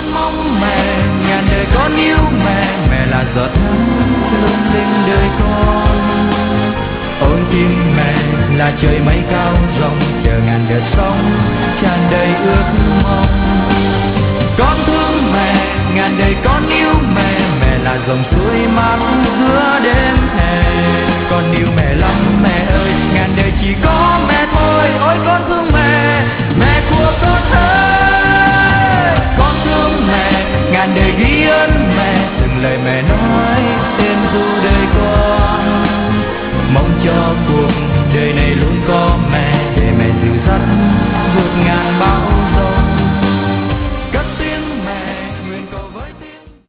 con mong mẹ, ngàn đời con yêu mẹ, mẹ là giọt nắng lung linh đời con. Ôi tim mẹ là trời mây cao rộng, chờ ngàn đợt sóng tràn đầy ước mong. Con thương mẹ, ngàn đời con yêu mẹ, mẹ là dòng suối mát giữa đêm hè. Con yêu mẹ lắm mẹ ơi, ngàn đời chỉ có mẹ thôi. Ôi con thương mẹ, mẹ của con ơi. Con thương mẹ, ngàn đời ghi ơn mẹ, từng lời mẹ nói tên ru đời con. Mong cho